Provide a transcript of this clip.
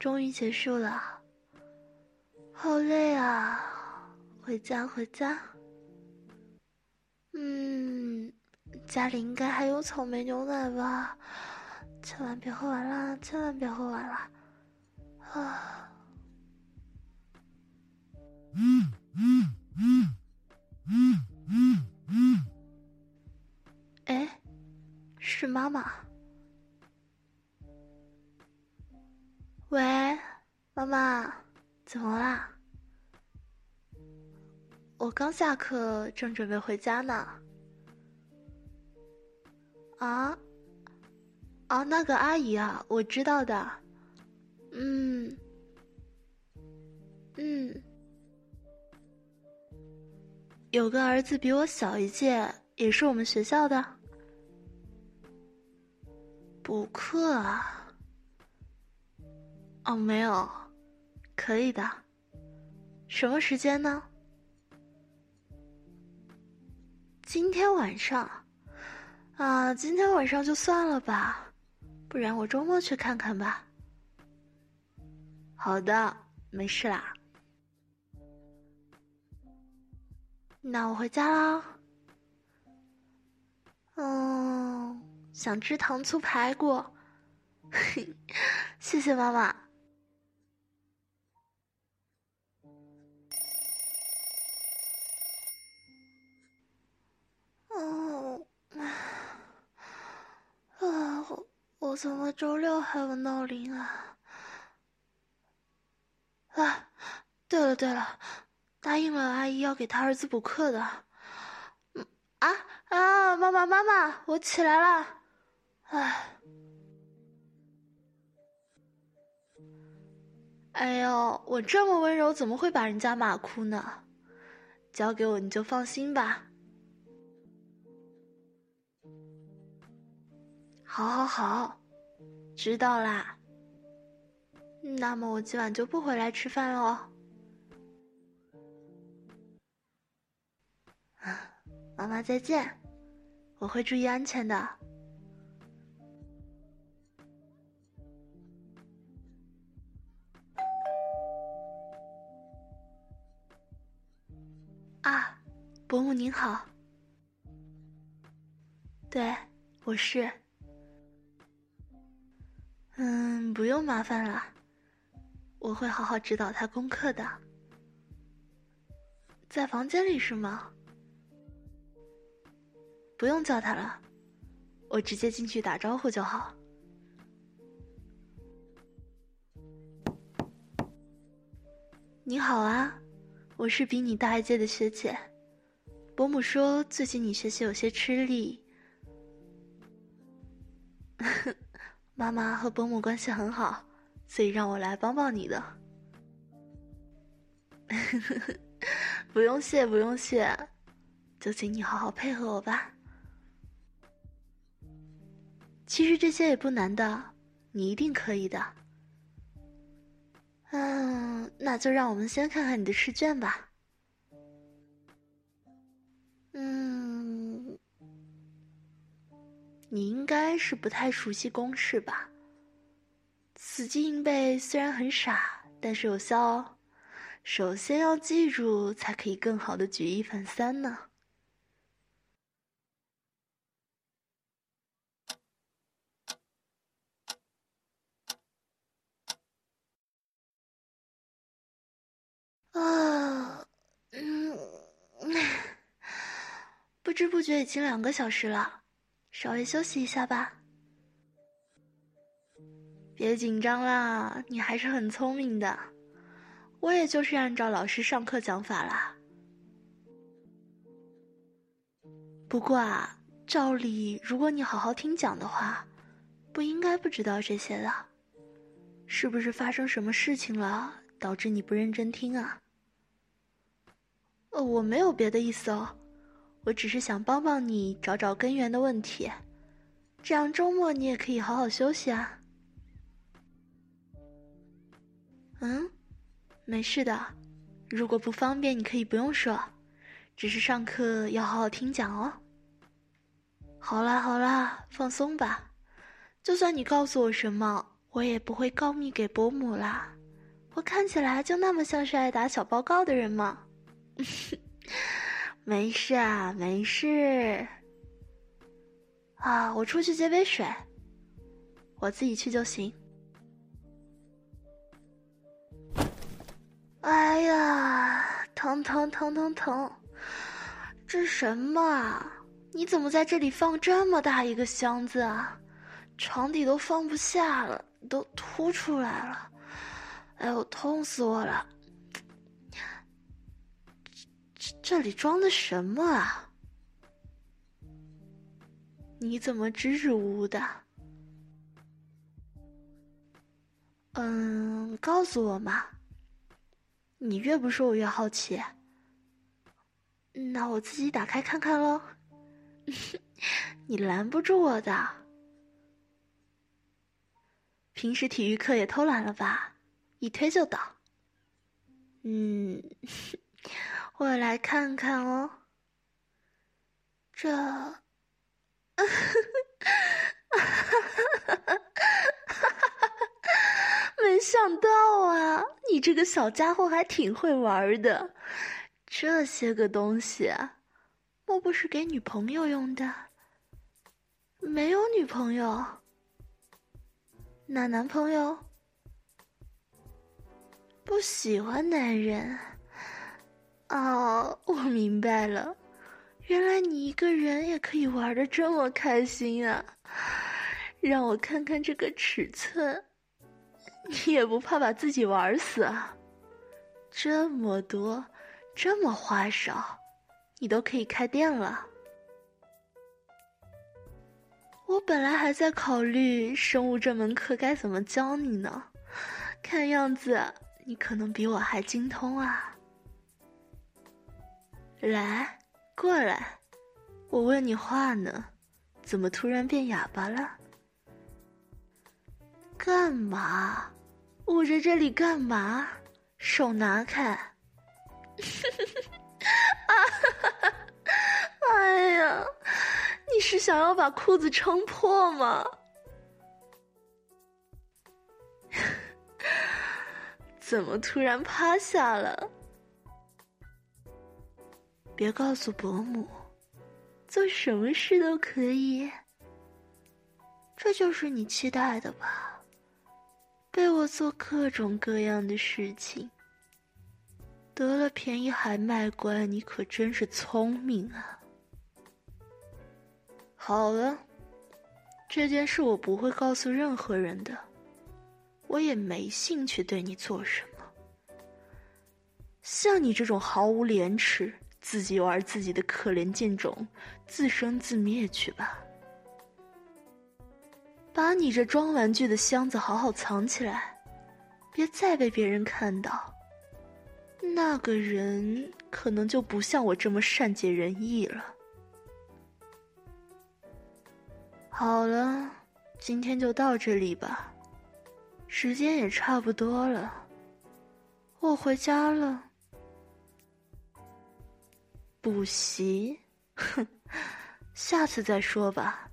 终于结束了，好累啊！回家。家里应该还有草莓牛奶吧？千万别喝完了啊！哎，是妈妈。喂，妈妈，怎么啦？我刚下课，正准备回家呢。啊，那个阿姨啊，我知道的。嗯，有个儿子比我小一届，也是我们学校的。补课啊？哦，没有，可以的。什么时间呢？今天晚上。啊，今天晚上就算了吧，不然我周末去看看吧。好的，没事啦。那我回家啦。想吃糖醋排骨。谢谢妈妈。我怎么周六还闻到铃啊？啊，对了，答应了阿姨要给他儿子补课的。妈妈，我起来了。哎呦，我这么温柔，怎么会把人家骂哭呢？交给我你就放心吧。好，知道啦。那么我今晚就不回来吃饭了。妈妈再见，我会注意安全的。啊，伯母您好。对，我是。不用麻烦了，我会好好指导他功课的。在房间里是吗？不用叫他了，我直接进去打招呼就好。你好啊，我是比你大一届的学姐。伯母说最近你学习有些吃力。妈妈和伯母关系很好，所以让我来帮帮你的。不用谢，就请你好好配合我吧。其实这些也不难的，你一定可以的。那就让我们先看看你的试卷吧。你应该是不太熟悉公式吧？死记硬背虽然很傻，但是有效哦。首先要记住，才可以更好的举一反三呢。不知不觉已经2个小时了，稍微休息一下吧。别紧张啦，你还是很聪明的。我也就是按照老师上课讲法啦。不过啊，照理如果你好好听讲的话，不应该不知道这些的。是不是发生什么事情了，导致你不认真听啊？我没有别的意思哦，我只是想帮帮你找找根源的问题，这样周末你也可以好好休息啊。没事的，如果不方便你可以不用说，只是上课要好好听讲哦。好啦，放松吧，就算你告诉我什么， 我也不会告密给伯母啦。我看起来就那么像是爱打小报告的人吗？没事啊，没事。啊，我出去接杯水，我自己去就行。哎呀，疼疼疼疼疼！这什么啊？你怎么在这里放这么大一个箱子啊？床底都放不下了，都凸出来了。哎呦，痛死我了！这里装的什么啊？你怎么支支吾吾的？告诉我嘛。你越不说我越好奇。那我自己打开看看咯。你拦不住我的。平时体育课也偷懒了吧？一推就倒。我来看看哦。这没想到啊，你这个小家伙还挺会玩的。这些个东西啊，莫不是给女朋友用的？没有女朋友，那男朋友？不喜欢男人。哦，我明白了，原来你一个人也可以玩得这么开心啊！让我看看这个尺寸，你也不怕把自己玩死啊？这么多，这么花哨，你都可以开店了。我本来还在考虑生物这门课该怎么教你呢，看样子你可能比我还精通啊。来，过来，我问你话呢，怎么突然变哑巴了？干嘛？捂着这里干嘛？手拿开！哎呀，你是想要把裤子撑破吗？怎么突然趴下了？别告诉伯母，做什么事都可以。这就是你期待的吧？被我做各种各样的事情，得了便宜还卖乖，你可真是聪明啊。好了，这件事我不会告诉任何人的，我也没兴趣对你做什么。像你这种毫无廉耻，自己玩自己的可怜贱种，自生自灭去吧。把你这装玩具的箱子好好藏起来，别再被别人看到。那个人可能就不像我这么善解人意了。好了，今天就到这里吧，时间也差不多了，我回家了。补习？哼，下次再说吧。